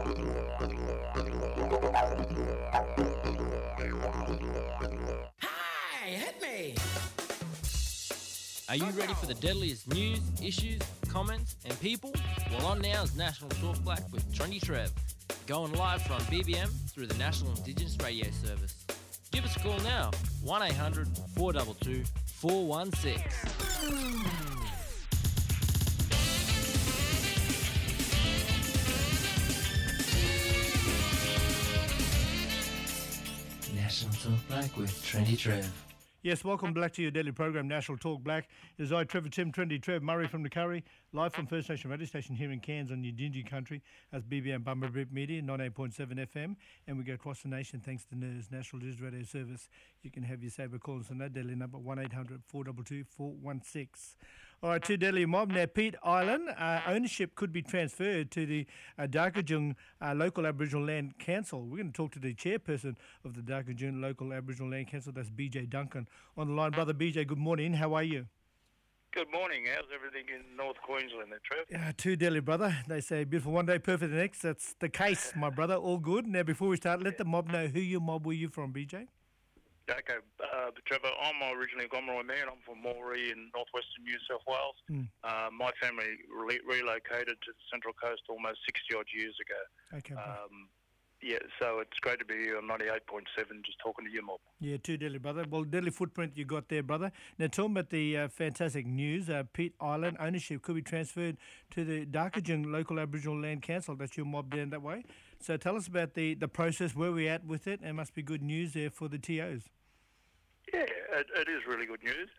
Hey, hit me! Are you ready for the deadliest news, issues, comments, and people? Well, on now is National Talk Black with Trendy Trev, going live from BBM through the National Indigenous Radio Service. Give us a call now, 1800 422 416. National Talk Black with Trendy Trev. Yes, welcome back to your daily program, National Talk Black. It is I, Trevor Tim, Trendy Trev, Murray from the Curry, live from First Nation Radio Station here in Cairns on Yidinji country as BBM Bumberbip Media, 98.7 FM, and we go across the nation thanks to NIRS, National Digital Radio Service. You can have your saber calls on that daily number, 1800 422 416. All right, to Daily Mob. Now, Pete Island, ownership could be transferred to the Darkajung Local Aboriginal Land Council. We're going to talk to the chairperson of the Darkajung Local Aboriginal Land Council, that's BJ Duncan. On the line, Brother BJ, good morning. How are you? Good morning. How's everything in North Queensland there, Trev? Too deadly, brother. They say beautiful one day, perfect the next. That's the case, my brother. All good. Now, before we start, let the mob know who your mob were you from, BJ? Okay, Trevor, I'm originally a Gomeroi man. I'm from Moree in northwestern New South Wales. My family relocated to the Central Coast almost 60-odd years ago. Okay, yeah, so it's great to be here on 98.7 just talking to you, mob. Yeah, too deadly, brother. Well, deadly footprint you got there, brother. Now, talking about the fantastic news, Pete Island ownership could be transferred to the Darkajung Local Aboriginal Land Council. That's your mob down that way. So tell us about the process, where we're at with it, and must be good news there for the TOs. Yeah, it is really good news.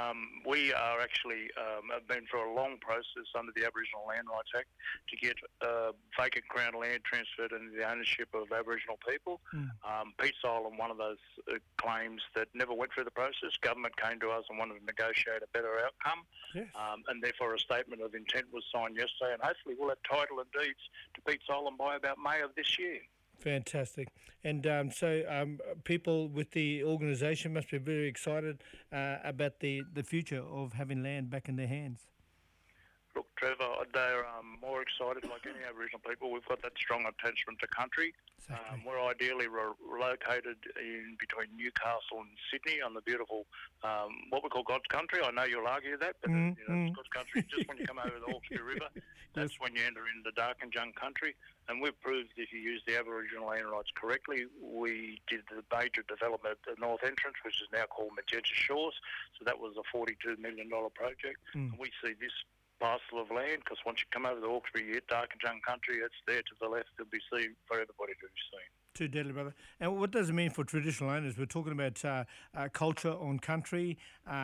We are actually have been through a long process under the Aboriginal Land Rights Act to get vacant Crown land transferred into the ownership of Aboriginal people. Pete's Island, one of those claims that never went through the process. Government came to us and wanted to negotiate a better outcome. Yes. And therefore a statement of intent was signed yesterday, and hopefully we'll have title and deeds to Pete's Island by about May of this year. Fantastic. And so people with the organisation must be very excited about the future of having land back in their hands. Look, Trevor, they're more excited like any Aboriginal people. We've got that strong attachment to country. Exactly. We're ideally located in between Newcastle and Sydney on the beautiful, what we call God's country. I know you'll argue that, but it's God's country. Just when you come over the Hawkesbury River, that's when you enter into Darkajung country. And we've proved if you use the Aboriginal land rights correctly, we did the major development at the North Entrance, which is now called Magenta Shores. So that was a $42 million project. And we see this parcel of land, because once you come over the Hawkesbury, you hit Darkajung country, it's there to the left, it'll be seen for everybody to be seen. Too deadly, brother. And what does it mean for traditional owners? We're talking about culture on country,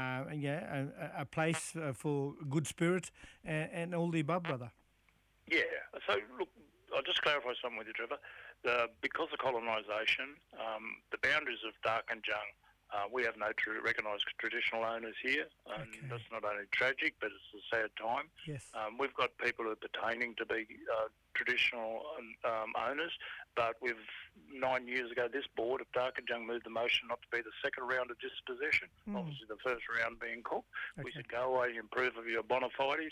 a place for good spirit and all the above, brother. Yeah, so look, I'll just clarify something with you, Trevor. Because of colonisation, the boundaries of Darkajung, we have no recognised traditional owners here, and that's not only tragic, but it's a sad time. Yes. We've got people who are pertaining to be traditional owners, but 9 years ago, this board of Darkajung moved the motion not to be the second round of dispossession, obviously the first round being cooked. We said, go away and improve of your bona fides.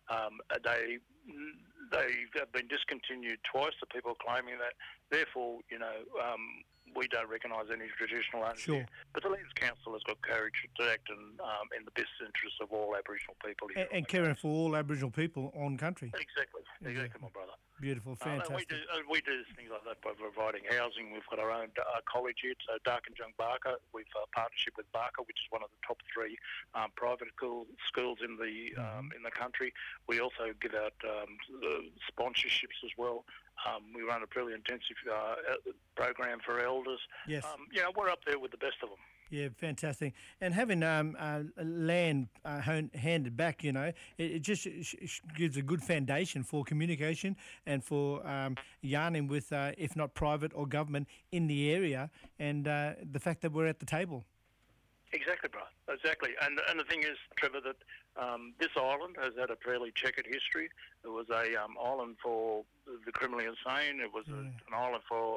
They have been discontinued twice, the people claiming that. Therefore, we don't recognise any traditional owners. Sure. But the Lands Council has got courage to act in the best interests of all Aboriginal people here. And caring for all Aboriginal people on country. Exactly, my brother. Beautiful, fantastic. We do things like that by providing housing. We've got our own college here, so Darkajung Barker. We've a partnership with Barker, which is one of the top 3 private schools in the country. We also give out sponsorships as well. We run a fairly intensive program for elders. Yes. We're up there with the best of them. Yeah, fantastic. And having land handed back, it just gives a good foundation for communication and for yarning with, if not private or government, in the area, and the fact that we're at the table. Exactly, bro. Exactly. And the thing is, Trevor, that this island has had a fairly checkered history. It was a island for the criminally insane. It was an island for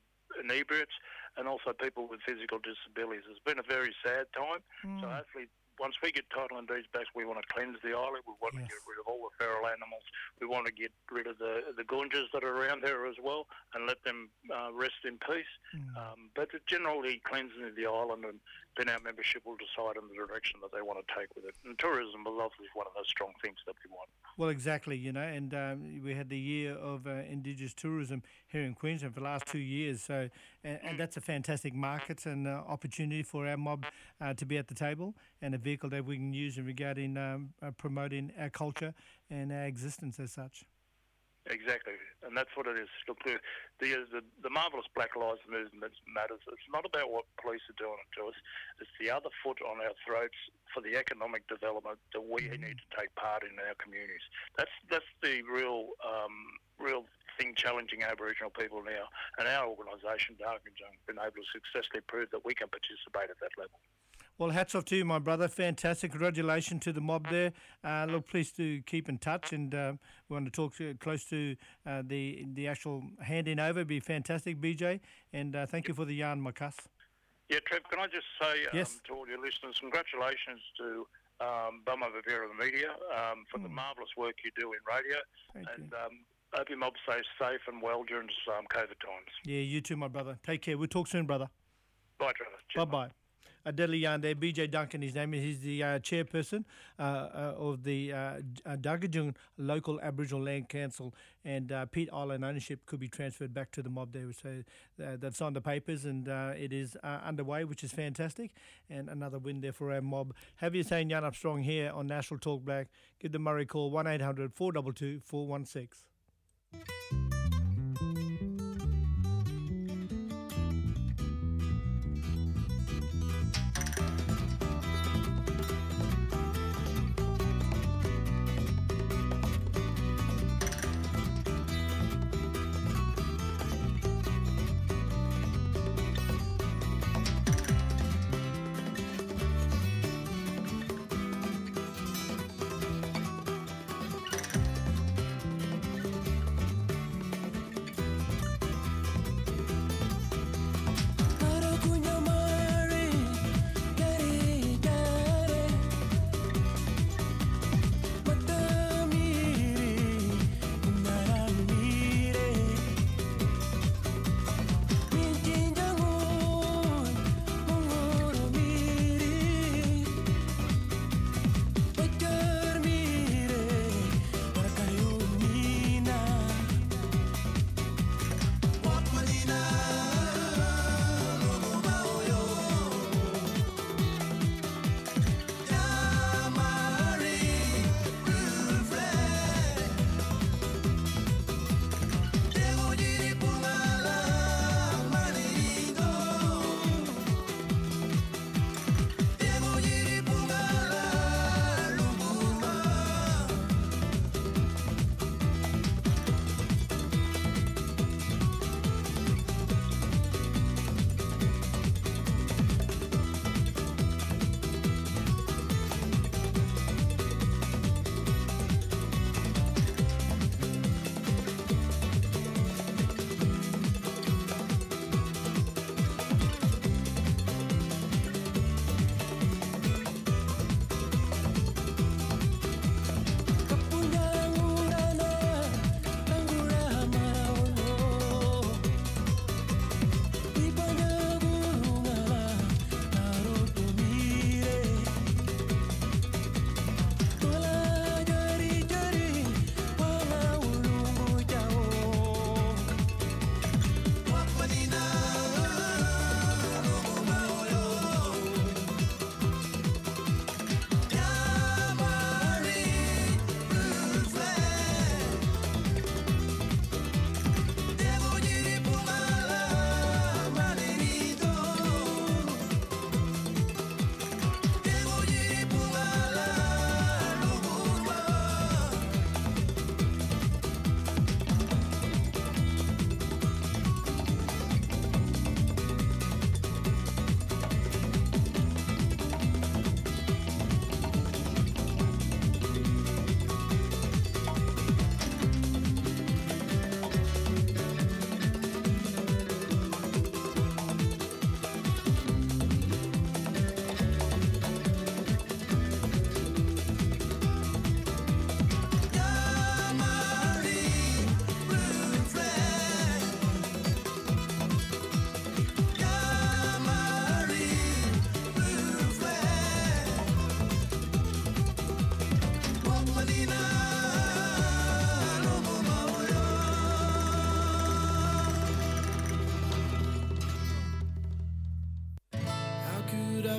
inebriates and also people with physical disabilities. It's been a very sad time. So hopefully once we get title and deeds back, we want to cleanse the island. We want to get rid of all the feral animals. We want to get rid of the goonjas that are around there as well and let them rest in peace. But generally cleansing the island, and then our membership will decide on the direction that they want to take with it. And tourism is obviously one of those strong things that we want. Well, exactly, and we had the year of Indigenous tourism here in Queensland for the last 2 years. So, and that's a fantastic market and opportunity for our mob to be at the table, and a vehicle that we can use in regarding promoting our culture and our existence as such. Exactly, and that's what it is. Look, the marvellous Black Lives Movement matters. It's not about what police are doing to us. It's the other foot on our throats for the economic development that we need to take part in our communities. That's the real thing challenging Aboriginal people now, and our organisation, Dark and Jung, been able to successfully prove that we can participate at that level. Well, hats off to you, my brother. Fantastic. Congratulations to the mob there. Look, please do keep in touch, and we want to talk close to the actual handing over. It'd be fantastic, BJ. And thank you for the yarn, my cuss. Yeah, Trev, can I just say yes. To all your listeners, congratulations to Bumma Vivera Media for the marvellous work you do in radio. Thank you. Hope your mob stays safe and well during COVID times. Yeah, you too, my brother. Take care. We'll talk soon, brother. Bye, Trevor. Cheers, bye-bye. A deadly yarn there, BJ Duncan, his name is. He's the chairperson of the Dargajung Local Aboriginal Land Council, and Pete Island ownership could be transferred back to the mob there. So they've signed the papers, and it is underway, which is fantastic, and another win there for our mob. Have you saying Yarn Up Strong here on National Talk Black? Give the Murray call, 1-800-422-416.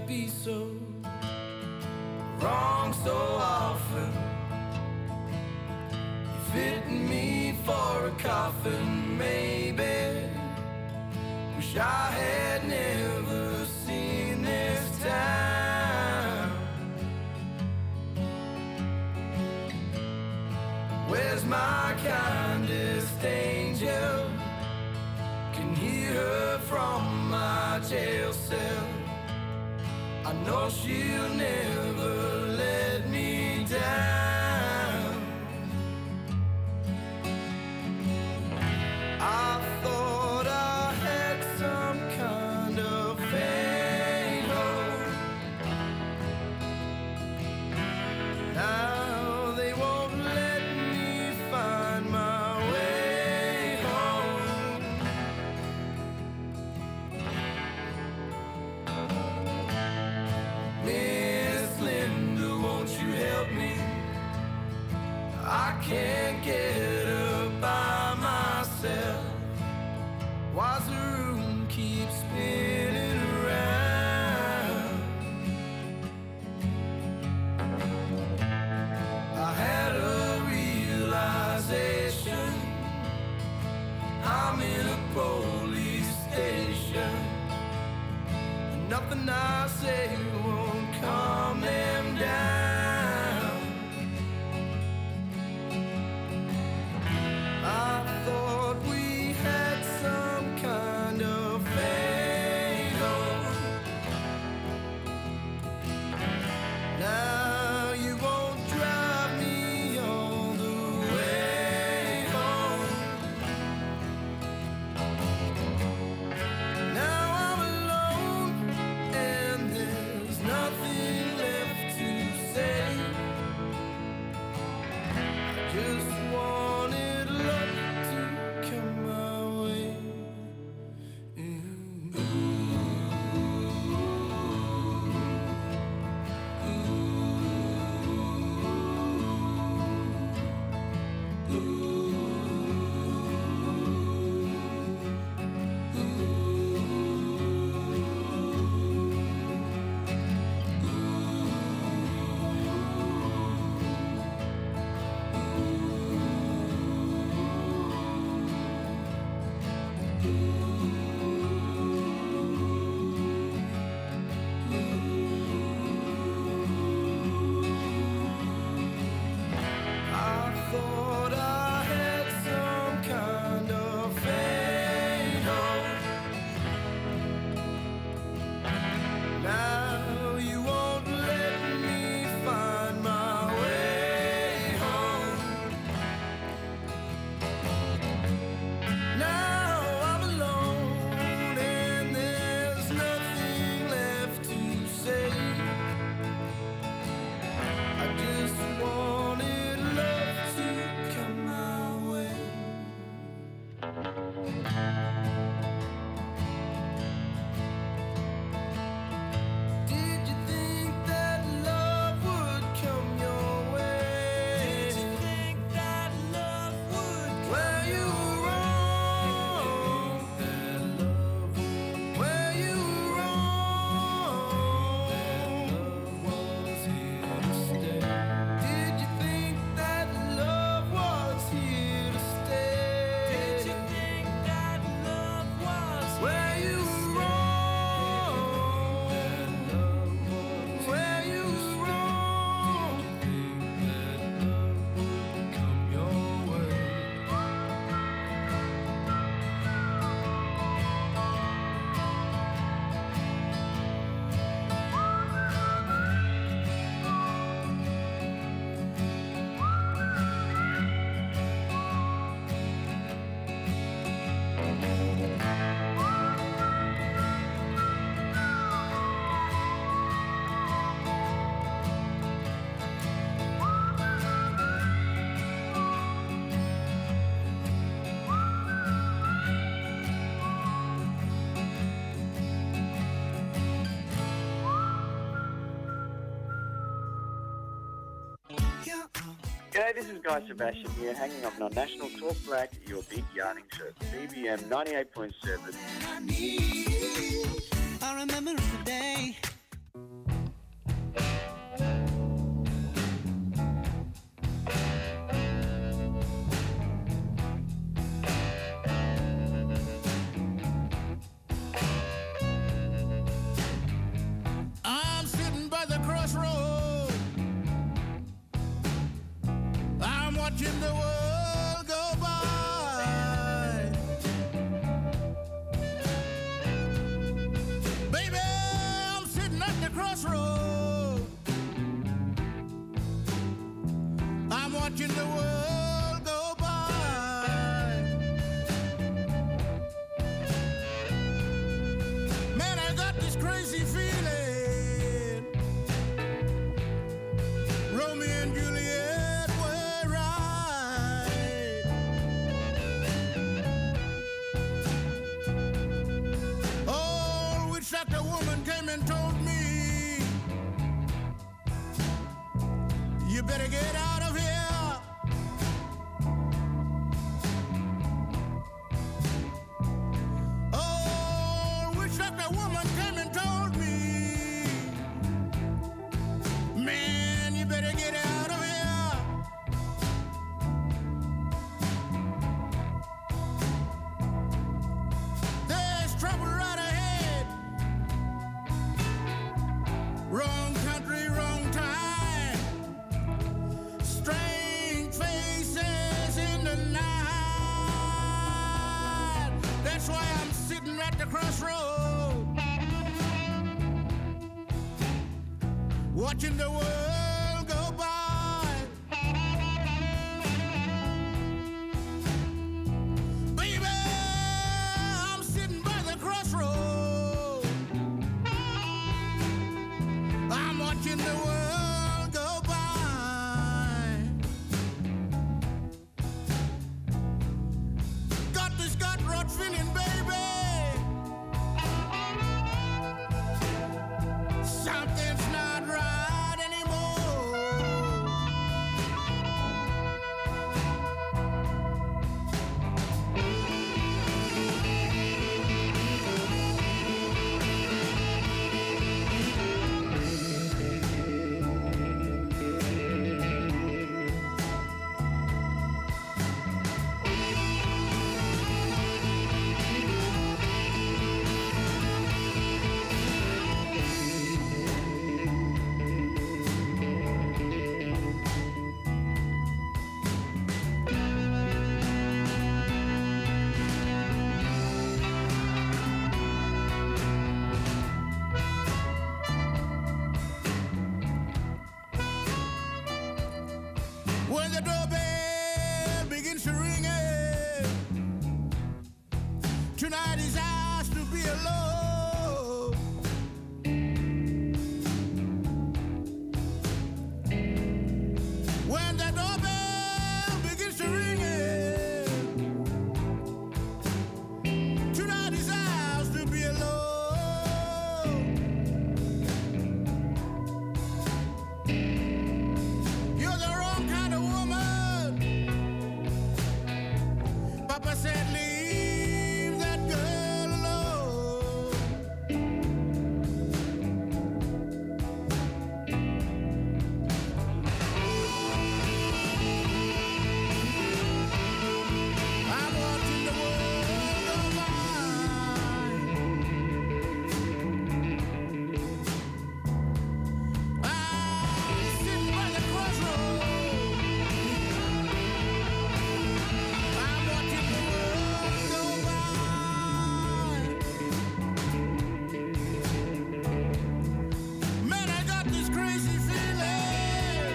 be so wrong so often. You're fitting me for a coffin, maybe. Wish I had never seen this town. Where's my kindest angel? Can hear her from my jail cell. I know she'll never let me down. I thought I had some kind of faint hope. Now they won't let me find my way home. Miss Linda, won't you help me? I can't get up by myself. Why's the room keep spinning around? I had a realization. I'm in a police station. And nothing I say won't calm them down. I thought we had some kind of faint hope. Now you won't drive me all the way home. Now I'm alone and there's nothing left to say. I just wanted luck to come my way. I thought I had some kind of faint hope. Now you won't let me find my way home. Now I'm alone and there's nothing left to say. I just wanted love to come my way. Did you think that love would come your way? Did you think that love would? Well, you were wrong. Well, you were wrong. That love was here to stay. Did you think that love was here to stay? Did you think that love was? Well, you were wrong. Well, you were wrong. Think that love would come your way. G'day, this is Guy Sebastian here, hanging up on National Talk Black, your big yarning show, BBM 98.7. I remember the day the crossroad, watching the world go by. Baby, I'm sitting by the crossroad, I'm watching the world go by. Got this gut rot feeling, baby. Something's not right anymore. When the doorbell begins to ring, tonight is ours to be alone. When the doorbell begins to ring, tonight is ours to be alone. You're the wrong kind of woman. Papa said leave that girl alone. I'm watching the world go by. I'm sitting by the crossroad, I'm watching the world go by. Man, I got this crazy feeling.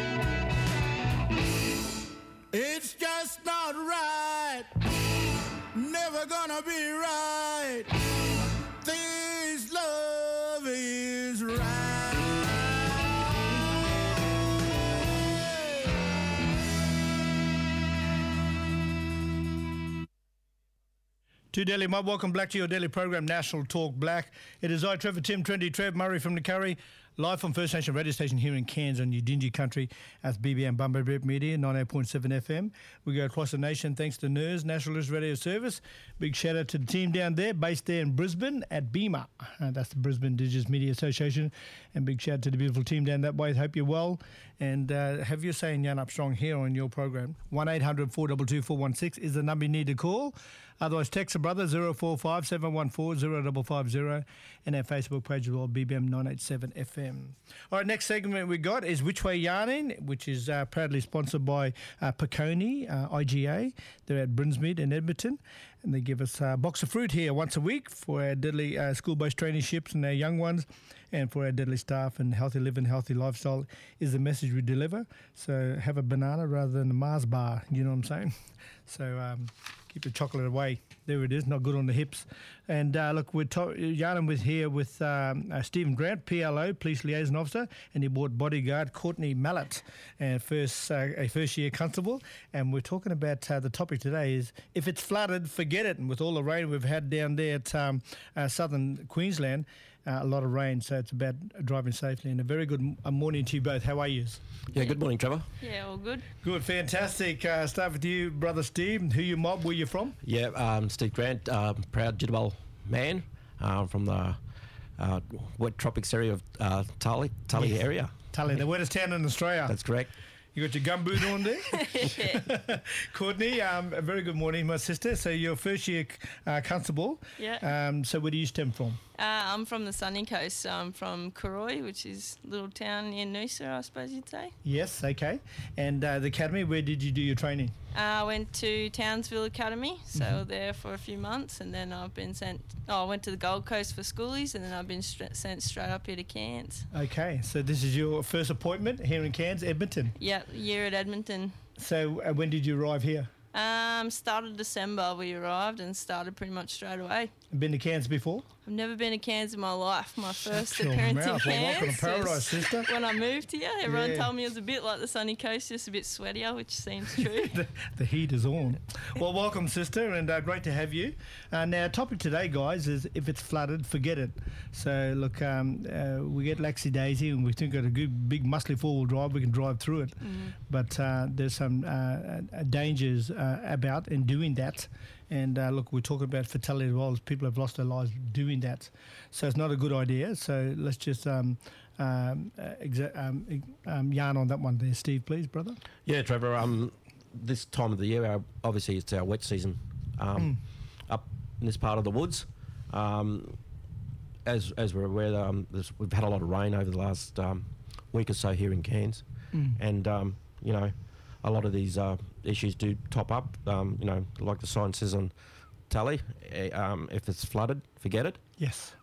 It's just not right. Never gonna be right. This love is right. To Delhi, Mob, welcome back to your daily program, National Talk Black. It is I, Trevor Tim, 20 Trev, Murray from the Curry, live from First Nation radio station here in Cairns on Udingi country as BBM Bumblebee Media, 98.7 FM. We go across the nation thanks to NERS, Nationalist Radio Service. Big shout out to the team down there, based there in Brisbane at BIMA. That's the Brisbane Indigenous Media Association. And big shout out to the beautiful team down that way. Hope you're well. And have your say in Yan Up Strong here on your program. 1-800-422-416 is the number you need to call. Otherwise, text a brother 045 714 0550 and our Facebook page as well, BBM 987 FM. All right, next segment we got is Which Way Yarning, which is proudly sponsored by Peconi, IGA. They're at Brinsmead in Edmonton, and they give us a box of fruit here once a week for our deadly school-based traineeships and our young ones, and for our deadly staff. And healthy living, healthy lifestyle is the message we deliver. So have a banana rather than a Mars bar, you know what I'm saying? So keep the chocolate away. There it is, not good on the hips. And look, we're yarning with Stephen Grant, PLO, Police Liaison Officer, and he brought bodyguard Courtney Mallet, a first-year constable. And we're talking about the topic today is if it's flooded, forget it. And with all the rain we've had down there at southern Queensland, a lot of rain, so it's about driving safely. And a very good morning to you both. How are you? Yeah, good morning, Trevor. Yeah, all good. Good, fantastic. Start with you, Brother Steve. Who you mob? Where you from? Yeah, Steve Grant, proud Jidwal man from the wet tropics area of Tully Yes. area. Tully, the wettest town in Australia. That's correct. You got your gumboot on there? Courtney, a very good morning, my sister. So you're first year constable. Yeah. So where do you stem from? I'm from the sunny coast. I'm from Kuroi, which is a little town near Noosa, I suppose you'd say. Yes, okay. And the academy, where did you do your training? I went to Townsville Academy, so there for a few months, and then I've been sent. I went to the Gold Coast for schoolies, and then I've been sent straight up here to Cairns. Okay, so this is your first appointment here in Cairns, Edmonton. Yeah, year at Edmonton. So when did you arrive here? Started December. We arrived and started pretty much straight away. Been to Cairns before? I've never been to Cairns in my life. My first Shut your appearance in mouth. Well, welcome Cairns to paradise, was sister. when I moved here. Everyone Yeah. told me it was a bit like the sunny coast, just a bit sweatier, which seems true. The heat is on. Well, welcome, sister, and great to have you. Now, our topic today, guys, is if it's flooded, forget it. So, look, we get laxy-daisy, and we think got a good, big, muscly four-wheel drive, we can drive through it. But there's some dangers about in doing that. And look, we're talking about fatality as well, as people have lost their lives doing that. So it's not a good idea. So let's just yarn on that one there, Steve, please, brother. Yeah, Trevor. This time of the year, obviously, it's our wet season up in this part of the woods. As we're aware, we've had a lot of rain over the last week or so here in Cairns, and you know, a lot of these issues do top up. You know, like the sign says on tally, if it's flooded, forget it. Yes.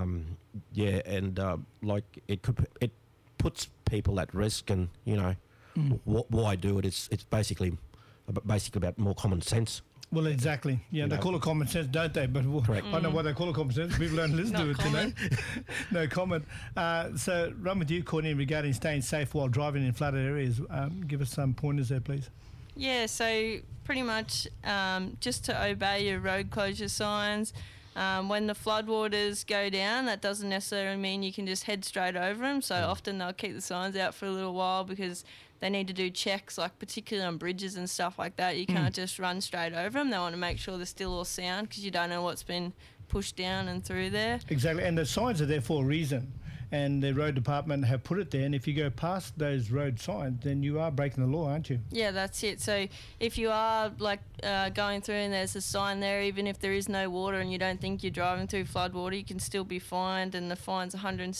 Yeah, and like it puts people at risk, and you know, why do it? It's basically about more common sense. Well, exactly. Yeah, they call it common sense, don't they? But Correct. I don't know why they call it common sense. People don't listen Not to it, common. you know. No comment. So, run with you, Courtney, regarding staying safe while driving in flooded areas. Give us some pointers there, please. Yeah, so pretty much just to obey your road closure signs. When the floodwaters go down, that doesn't necessarily mean you can just head straight over them. So often they'll keep the signs out for a little while because they need to do checks, like particularly on bridges and stuff like that. You can't just run straight over them. They want to make sure they're still all sound because you don't know what's been pushed down and through there. Exactly, and the signs are there for a reason. And the road department have put it there, and if you go past those road signs, then you are breaking the law, aren't you? Yeah, that's it. So if you are like going through and there's a sign there, even if there is no water and you don't think you're driving through flood water, you can still be fined, and the fine's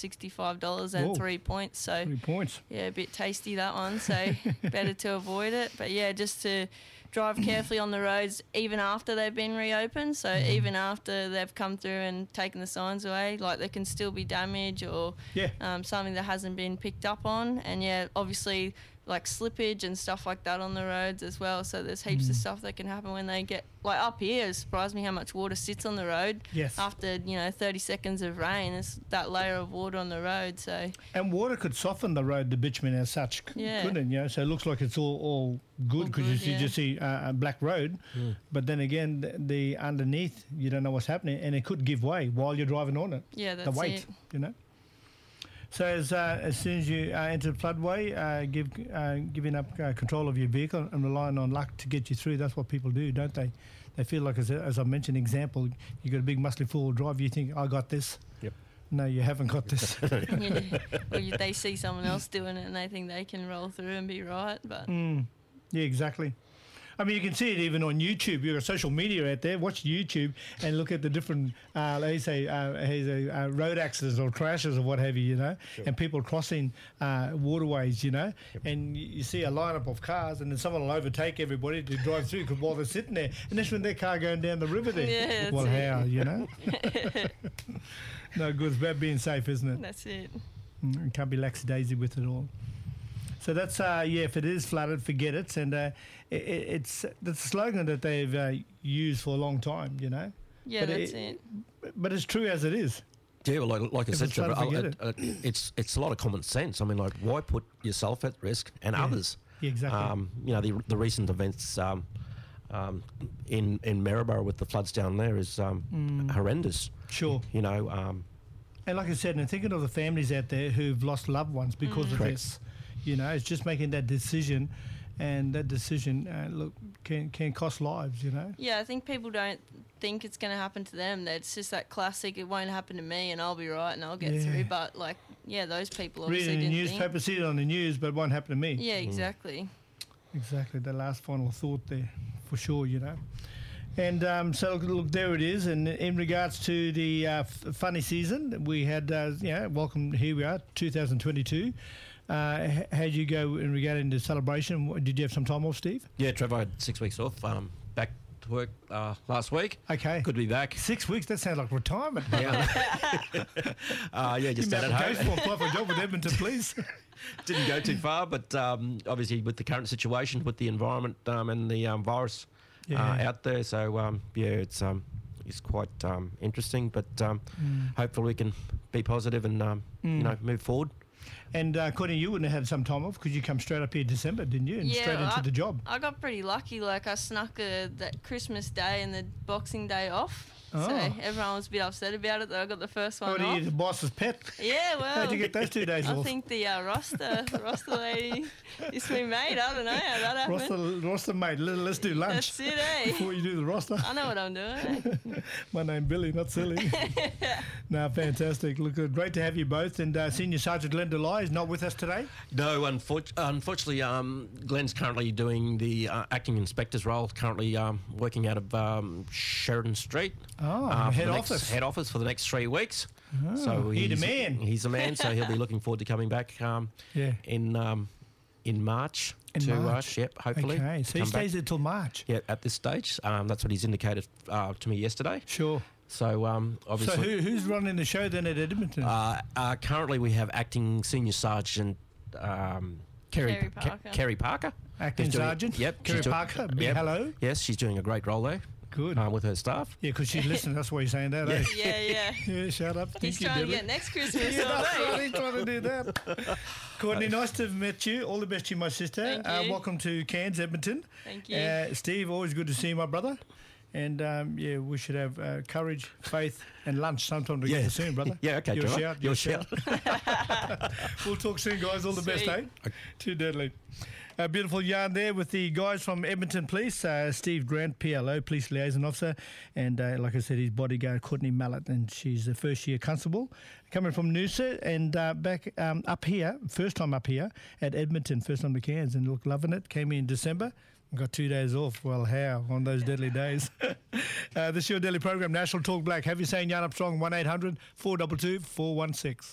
$165 and Whoa. 3 points. So 3 points. yeah, a bit tasty that one. So better to avoid it. But yeah, just to drive carefully on the roads even after they've been reopened. So even after they've come through and taken the signs away, like there can still be damage or something that hasn't been picked up on. And yeah, obviously like slippage and stuff like that on the roads as well. So there's heaps of stuff that can happen when they get, like up here, it surprised me how much water sits on the road. Yes. After, 30 seconds of rain, it's that layer of water on the road. So And water could soften the road, the bitumen as such, Yeah. couldn't it? You know, so it looks like it's all good All because good, you just see a black road. But then again, the underneath, you don't know what's happening, and it could give way while you're driving on it. yeah, The that's weight, it. you know. So as soon as you enter the floodway, giving up control of your vehicle and relying on luck to get you through. That's what people do, don't they? They feel like, as I mentioned, example, you got a big muscly four-wheel drive. You think, I got this. Yep. No, you haven't got this. Yeah. Or they see someone else doing it and they think they can roll through and be right. But Yeah, exactly. I mean, you can see it even on YouTube. You've got social media out there. Watch YouTube and look at the different, let's say, road accidents or crashes or what have you, you know, and people crossing waterways, you know, and you see a lineup of cars and then someone will overtake everybody to drive through while they're sitting there. And that's when their car going down the river there. Yeah, that's well, it. how, you know? No good. It's about being safe, isn't it? that's it. You can't be lackadaisy with it all. So that's, if it is flooded, forget it. And it's the slogan that they've used for a long time, you know. Yeah, But that's it. But it's true as it is. Yeah, well, like I If said, it's flooded, Trevor, forget it's a lot of common sense. I mean, like, why put yourself at risk and others? Yeah, exactly. You know, the recent events in Maryborough with the floods down there is horrendous. Sure. You know, And like I said, and thinking of the families out there who've lost loved ones because of Correct. this, you know, it's just making that decision, and that decision, can cost lives, you know. Yeah, I think people don't think it's going to happen to them. That it's just that classic, it won't happen to me and I'll be right and I'll get Yeah. through. But, like, yeah, those people obviously Reading the didn't newspaper, think. see it on the news, but it won't happen to me. Yeah, exactly. Exactly, the last final thought there, for sure, you know. And so, look, there it is. And in regards to the funny season, we had, welcome, here we are, 2022. How'd you go in regarding the celebration? Did you have some time off, Steve? Yeah, Trevor, I had 6 weeks off. Back to work last week. Okay. Good to be back. 6 weeks? That sounds like retirement. Yeah, just stayed at home. Apply for a job with Edmonton, please. Didn't go too far, but obviously with the current situation, with the environment and the virus out there, so it's quite interesting. But hopefully we can be positive and move forward. And Courtney, you wouldn't have had some time off because you come straight up here December, didn't you? And straight into the job. I got pretty lucky. Like I snuck that Christmas Day and the Boxing Day off. Oh. So everyone was a bit upset about it that I got the first one What are off. you, the boss's pet? Yeah, well. How'd you get those 2 days I off? think the roster lady, it's been made. I don't know how that happened. Roster mate, let's do lunch. That's it, eh? Before you do the roster. I know what I'm doing. Eh? My name Billy, not silly. No, fantastic. Look, great to have you both. And Senior Sergeant Glenn Delay is not with us today. No, unfortunately, Glenn's currently doing the acting inspector's role. Currently working out of Sheridan Street. Oh, head office. Head office for the next 3 weeks. Oh, So he's the man. He's the man. So he'll be looking forward to coming back. In March. March. Yep, hopefully. Okay, so he come back. stays there till March. Yeah, at this stage. That's what he's indicated to me yesterday. Sure. So obviously. So who's running the show then at Edmonton? Currently, we have acting senior sergeant Kerry Parker. Kerry Parker. Acting Who's doing- Sergeant? Yep. Kerry she's doing- Parker, big yep. hello. Yes, she's doing a great role there. Good. With her staff. Yeah, because she's listening. That's why you're saying that, eh? Yeah. Yeah, shut up. He's Thank you, trying to Billy. get next Christmas. Yeah, all that's day. right. He's trying to do that. Courtney, nice to have met you. All the best to you, my sister. Thank you. Welcome to Cairns, Edmonton. Thank you. Steve, always good to see you, my brother. And we should have courage, faith, and lunch sometime together soon, brother. Yeah, okay, Your Trevor. shout. Your shout. We'll talk soon, guys. All the best, Sweet. eh? Too deadly. A beautiful yarn there with the guys from Edmonton Police, Steve Grant, PLO, Police Liaison Officer, and like I said, his bodyguard, Courtney Mallet, and she's a first-year constable, coming from Noosa and back up here, first time up here at Edmonton, first time to Cairns, and look, loving it. Came in December. Got 2 days off. Well, how on those deadly days? This is your daily program, National Talk Black. Have you saying yarn up strong, 1-800-422-416.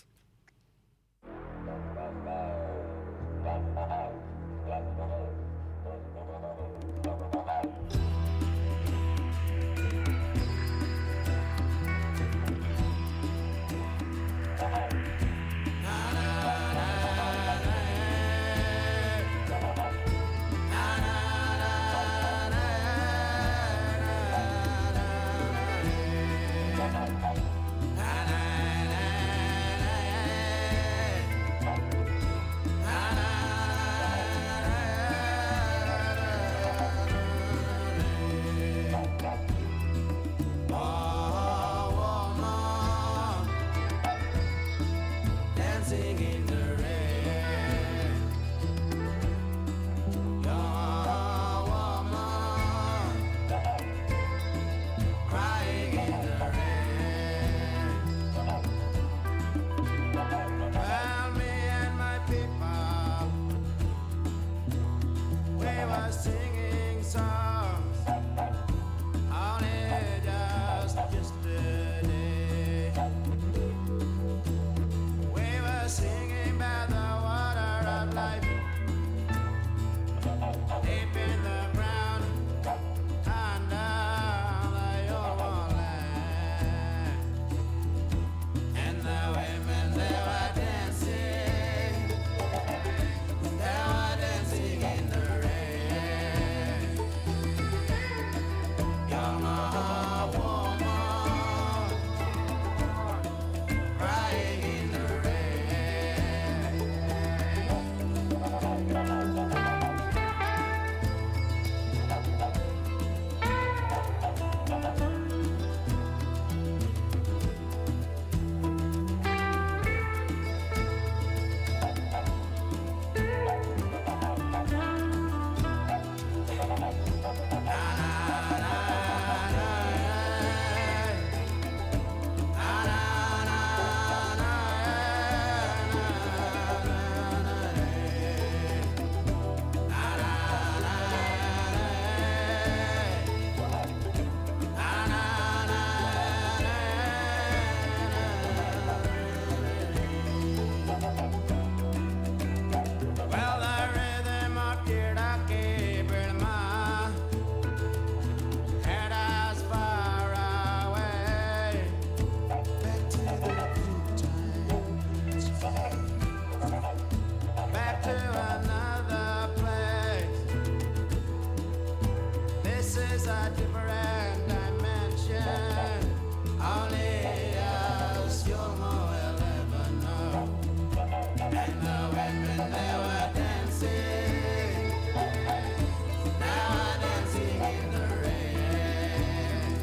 is a different dimension. Only us, you'll ever know. And the women, they were dancing. Now dancing in the rain.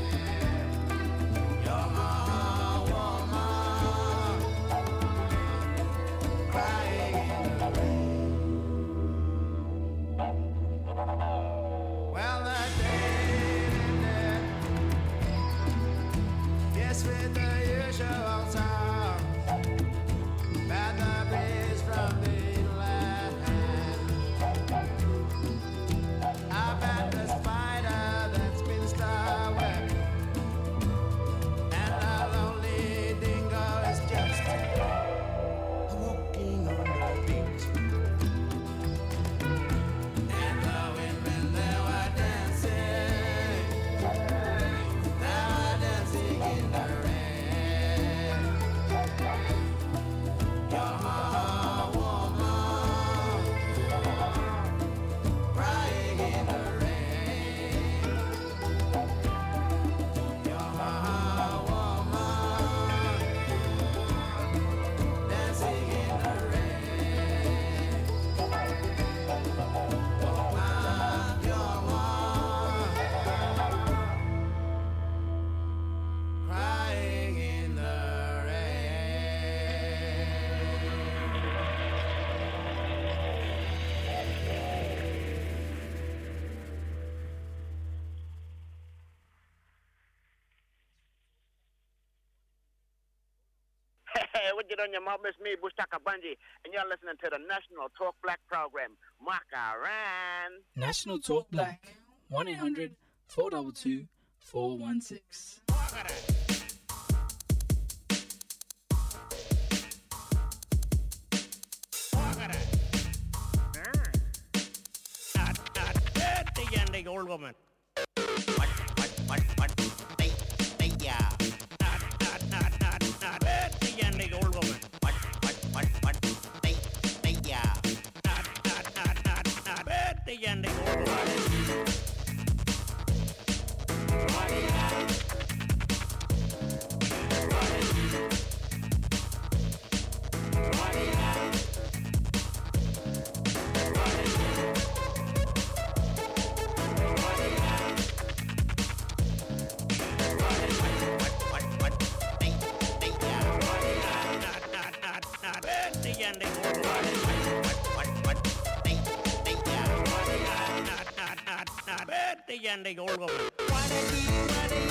You're my woman, crying in the rain. Well, the day ended. Yes, with the usual song. Bad the breeze from the land. I've had the spider that's been starving. And the lonely dingo is just walking on the beach. And the women, they were dancing. They were dancing in the rain. You're my woman, crying in the rain. You're my woman, dancing in the rain. Woman, you're one, crying in the rain. Hey, what you on your mouth? It's me, Bushtaka Bunji, and you're listening to the National Talk Black program. Makaran. National Talk Black, 1-800 422 416. The old woman. The old woman. The old woman. The old woman.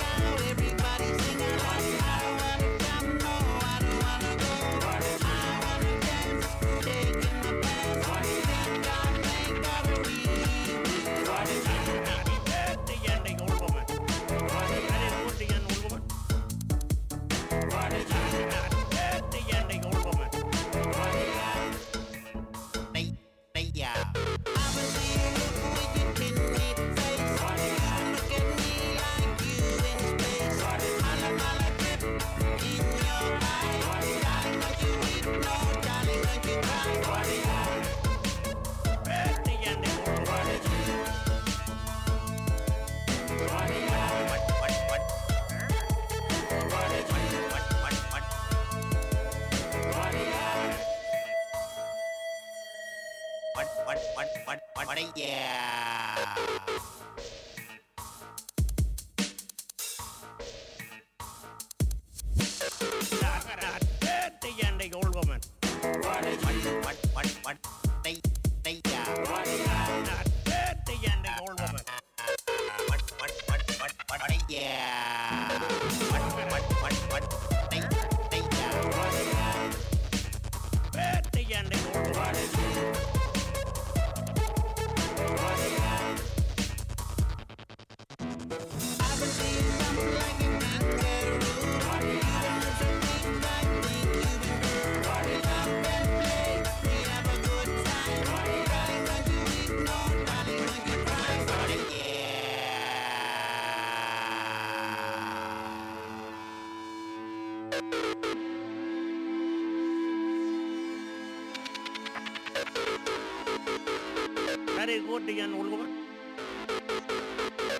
The old woman. Very good, the old woman.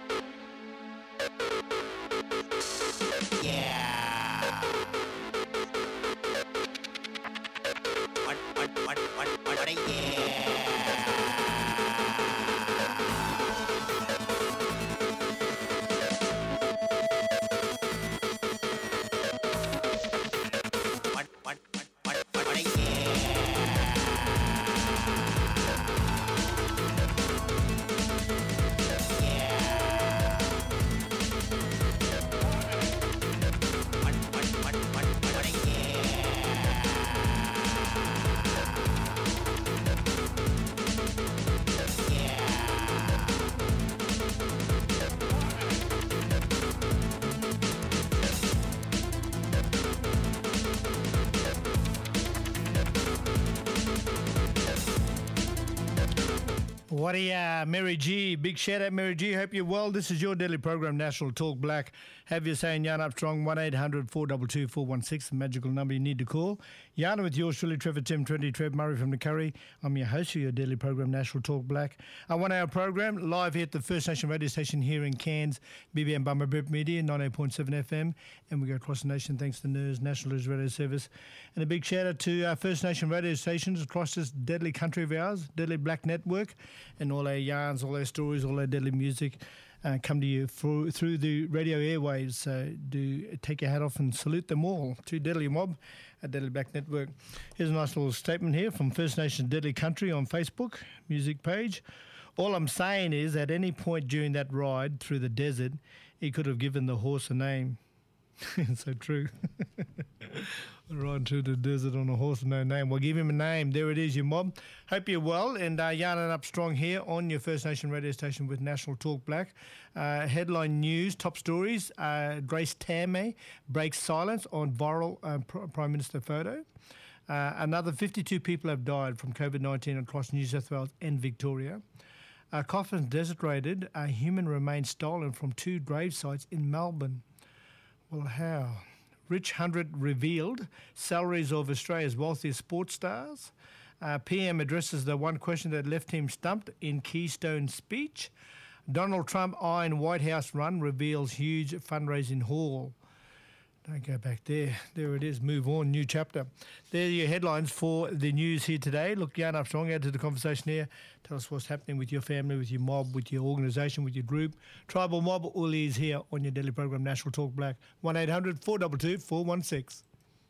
What are ya, Mary G? Big shout out, Mary G. Hope you're well. This is your daily program, National Talk Black. Have you saying Yarn Up Strong, 1-800-422-416, the magical number you need to call. Yarn with yours truly, Trevor Tim 20, Trev Murray from the Curry. I'm your host for your daily program, National Talk Black. A 1 hour program live here at the First Nation radio station here in Cairns, BBM Bummer Bip Media, 98.7 FM. And we go across the nation thanks to NERS, National News Radio Service. And a big shout out to our First Nation radio stations across this deadly country of ours, Deadly Black Network, and all our yarns, all our stories, all our deadly music come to you through the radio airwaves. So do take your hat off and salute them all. To Deadly Mob at Deadly Black Network. Here's a nice little statement here from First Nation Deadly Country on Facebook, music page. All I'm saying is at any point during that ride through the desert, he could have given the horse a name. So true. Riding through the desert on a horse with no name. Well, give him a name. There it is, you mob. Hope you're well and yarning up strong here on your First Nation radio station with National Talk Black. Headline news, top stories. Grace Tame breaks silence on viral Prime Minister photo. Another 52 people have died from COVID-19 across New South Wales and Victoria. Coffins desecrated. A human remains stolen from 2 grave sites in Melbourne. Well, how? Rich Hundred revealed salaries of Australia's wealthiest sports stars. PM addresses the one question that left him stumped in Keystone speech. Donald Trump eyeing White House run reveals huge fundraising haul. Don't go back there. There it is. Move on. New chapter. There are your headlines for the news here today. Look, Yarn Up Strong, add to the conversation here. Tell us what's happening with your family, with your mob, with your organisation, with your group. Tribal Mob, all is here on your daily program, National Talk Black. 1-800-422-416.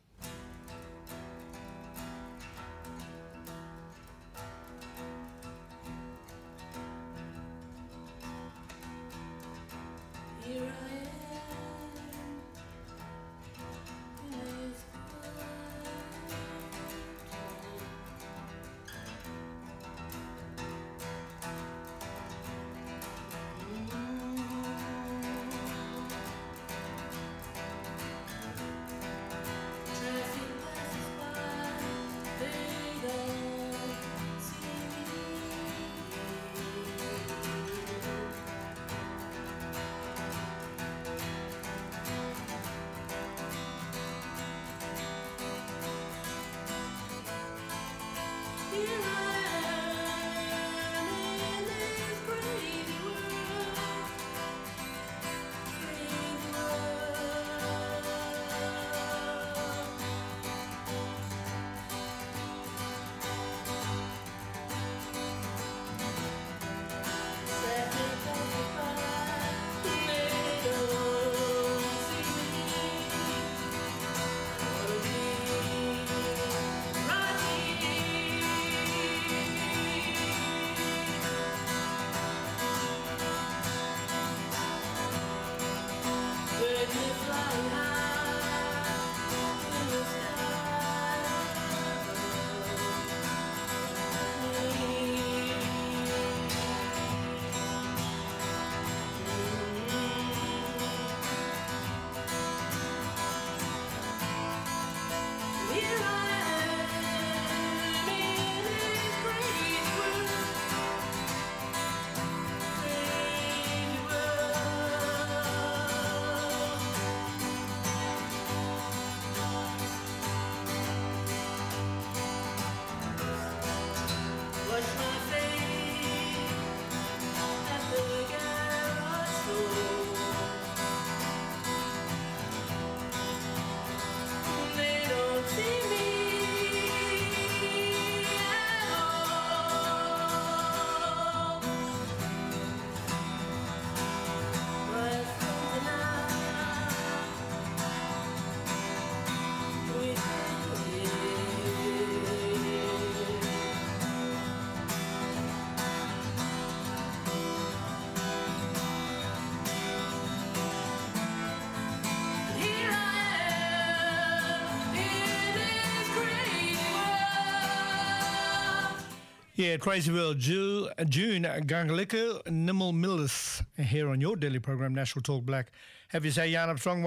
Yeah, Crazy World, June Gangaliku, Nimble Millis, here on your daily program, National Talk Black. Have you say Yarn Up Strong,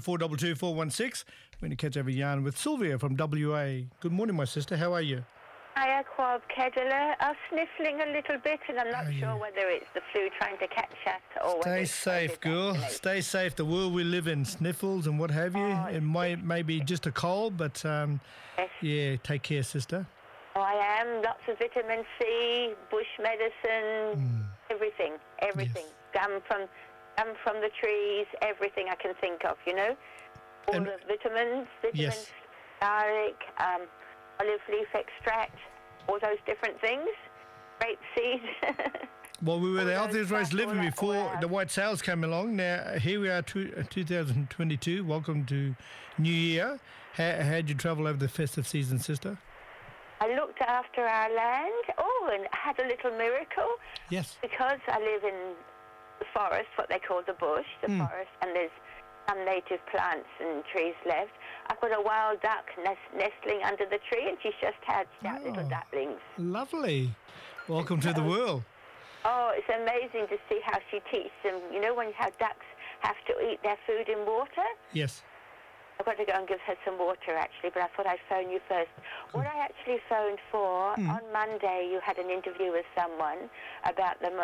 1-800-422-416. We're going to catch over yarn with Sylvia from WA. Good morning, my sister. How are you? Hiya, Quab Kedler. I'm sniffling a little bit, and I'm not sure whether it's the flu trying to catch us or whether Stay it's safe, girl. vaccinated. Stay safe. The world we live in, sniffles and what have you. It may be just a cold, but Yes. yeah, take care, sister. Oh, I am. Lots of vitamin C, bush medicine, everything. Yes. Gum from the trees, everything I can think of, you know. All And- the vitamins, Yes. garlic, olive leaf extract, all those different things. Grape seed. Well, we were All the those healthiest race stuff, living all that, before all that. the white sails came along. Now, here we are, 2022. Welcome to New Year. How'd you travel over the festive season, sister? I looked after our land. Oh, and had a little miracle. Yes. Because I live in the forest, what they call the bush, the forest, and there's some native plants and trees left. I've got a wild duck nestling under the tree, and she's just hatched out little ducklings. Lovely. Welcome to the world. Oh, it's amazing to see how she teaches them. You know, how ducks have to eat their food in water? Yes. I've got to go and give her some water, actually, but I thought I'd phone you first. What I actually phoned for, on Monday you had an interview with someone about the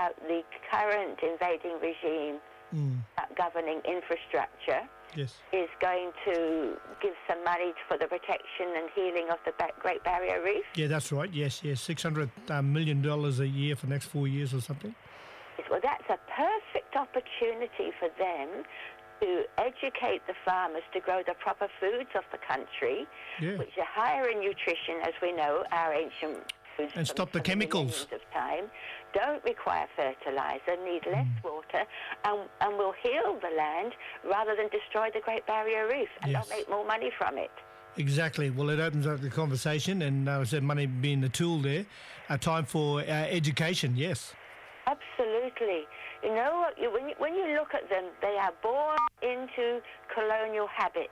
current invading regime governing infrastructure Yes. is going to give some money for the protection and healing of the Great Barrier Reef. Yeah, that's right. Yes, yes. $600 million a year for the next 4 years or something. Well, that's a perfect opportunity for them to educate the farmers to grow the proper foods of the country, Yeah. which are higher in nutrition, as we know, our ancient foods And stop the chemicals. millenniums of time, don't require fertilizer, need less water, and will heal the land rather than destroy the Great Barrier Reef, and Yes. they'll make more money from it. Exactly. Well, it opens up the conversation, and I said money being the tool there. A time for education, yes. Absolutely. You know what? When you look at them, they are born into colonial habits.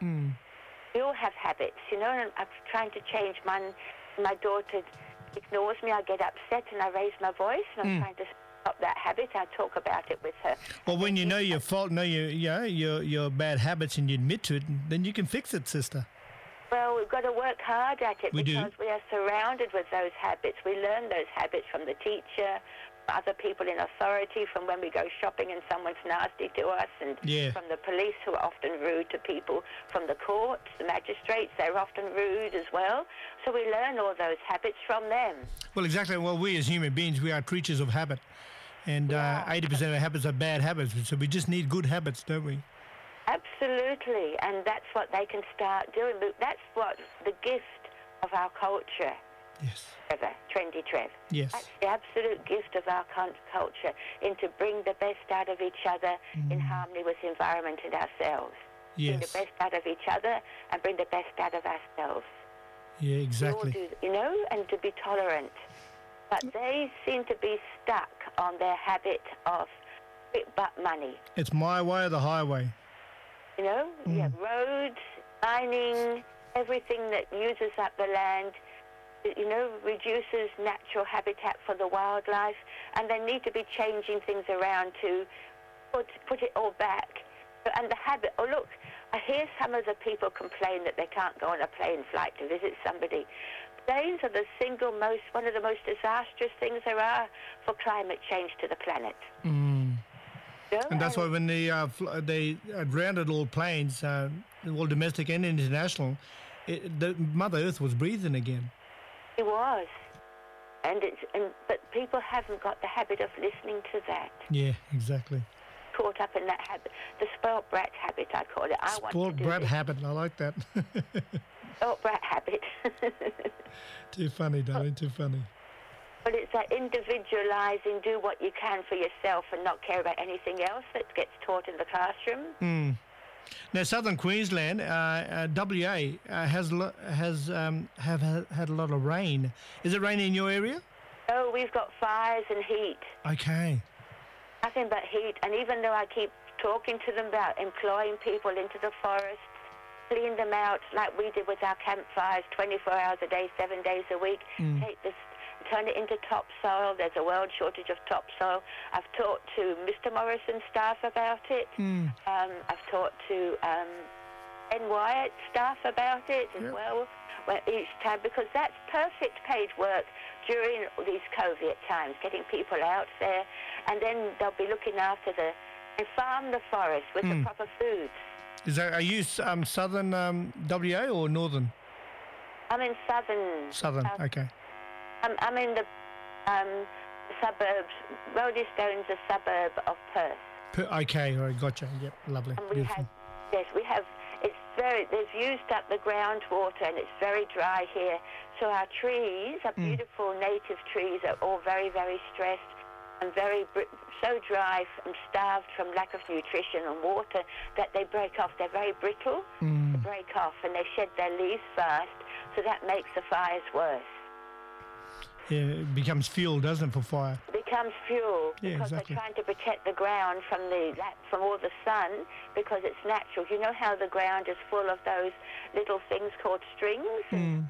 We all have habits, you know, and I'm trying to change mine. My daughter ignores me. I get upset and I raise my voice, and I'm trying to stop that habit. I talk about it with her. Well, when you know your fault, know your bad habits, and you admit to it, then you can fix it, sister. Well, we've got to work hard at it We do. because we are surrounded with those habits. We learn those habits from the teacher, other people in authority, from when we go shopping and someone's nasty to us, and Yeah. from the police who are often rude to people, from the courts, the magistrates, they're often rude as well. So we learn all those habits from them. Well, exactly. Well, we as human beings, we are creatures of habit. And 80% of habits are bad habits. So we just need good habits, don't we? Absolutely, and that's what they can start doing. But that's what the gift of our culture, Yes. Trendy Trev. Yes. That's the absolute gift of our culture, in to bring the best out of each other in harmony with the environment and ourselves. Bring the Yes. best out of each other and bring the best out of ourselves. Yeah, We exactly. all do, you know, and to be tolerant. But they seem to be stuck on their habit of quick buck money. It's my way or the highway. You know, you have roads, mining, everything that uses up the land, you know, reduces natural habitat for the wildlife, and they need to be changing things around to put it all back. And the habit, oh look, I hear some of the people complain that they can't go on a plane flight to visit somebody. Planes are one of the most disastrous things there are for climate change to the planet. You know, And that's why when they grounded all planes, all domestic and international, the Mother Earth was breathing again. It was. But people haven't got the habit of listening to that. Yeah, exactly. Caught up in that habit. The spoilt brat habit, I call it. I want Spoiled to do brat this. habit. I like that. Spoilt brat habit. Too funny, darling. Too funny. But it's that individualising, do what you can for yourself and not care about anything else that gets taught in the classroom. Now, Southern Queensland, WA, has had a lot of rain. Is it raining in your area? Oh, we've got fires and heat. Okay. Nothing but heat. And even though I keep talking to them about employing people into the forest, clean them out like we did with our campfires, 24 hours a day, 7 days a week, turn it into topsoil. There's a world shortage of topsoil. I've talked to Mr. Morrison's staff about it. I've talked to Ben Wyatt stuff about it as well each time, because that's perfect paid work during these COVID times, getting people out there, and then they'll be looking after and farm the forest with the proper foods. Are you southern WA or northern? I'm in southern. Southern, okay. I'm in the suburbs. Rodystone's a suburb of Perth. Okay, all right, gotcha. Yep, lovely. And we beautiful. have. They've used up the groundwater, and it's very dry here. So our trees, our beautiful native trees, are all very, very stressed and so dry and starved from lack of nutrition and water that they break off. They're very brittle. They break off, and they shed their leaves fast. So that makes the fires worse. Yeah, it becomes fuel, doesn't it, for fire? It becomes fuel because exactly. they're trying to protect the ground from all the sun, because it's natural. You know how the ground is full of those little things called strings, and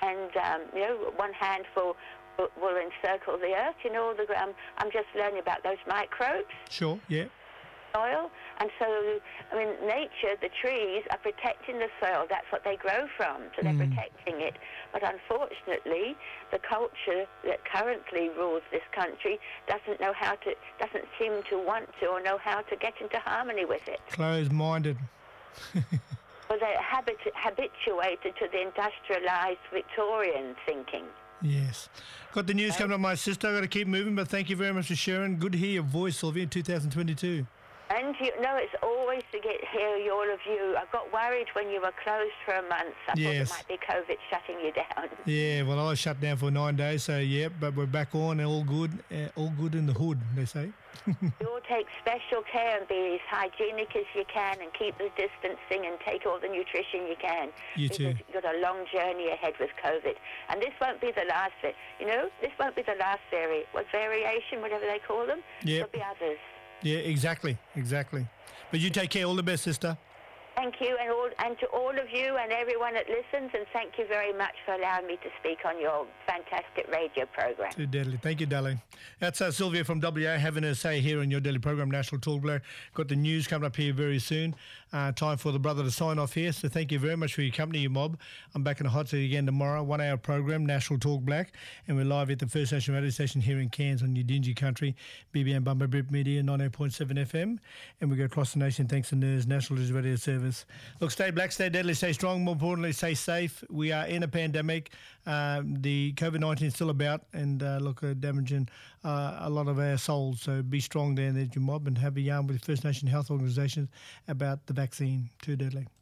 one handful will encircle the earth. You know, all the ground. I'm just learning about those microbes. Sure. Yeah. Soil, and so nature, the trees are protecting the soil. That's what they grow from, so they're protecting it. But unfortunately, the culture that currently rules this country doesn't seem to want to or know how to get into harmony with it. Closed-minded. Well, they're habituated to the industrialised Victorian thinking. Yes. Got the news coming up, my sister. I've got to keep moving, but thank you very much for sharing. Good to hear your voice, Sylvia, in 2022. And it's always to hear all of you. I got worried when you were closed for a month. I thought it might be COVID shutting you down. Yeah, well, I was shut down for 9 days, so yeah, but we're back on, all good in the hood, they say. You all take special care and be as hygienic as you can, and keep the distancing, and take all the nutrition you can. You too. You've got a long journey ahead with COVID, and this won't be the last. This won't be the last variation, whatever they call them. Yep. There'll be others. Yeah, exactly. But you take care. All the best, sister. Thank you, and to all of you and everyone that listens, and thank you very much for allowing me to speak on your fantastic radio program. Too deadly. Thank you, darling. That's Sylvia from WA having her say here on your daily program, National Talk Black. Got the news coming up here very soon. Time for the brother to sign off here. So thank you very much for your company, you mob. I'm back in the hot seat again tomorrow. 1 hour program, National Talk Black. And we're live at the First Nation radio station here in Cairns on Udingi Country, BBM Bumper Brit Media, 98.7 FM. And we go across the nation thanks to NERS, National News Radio Service. Look, stay black, stay deadly, stay strong. More importantly, stay safe. We are in a pandemic. The COVID-19 is still about, and damaging a lot of our souls. So be strong there, there's your mob, and have a yarn with First Nation health organisations about the vaccine. Too deadly.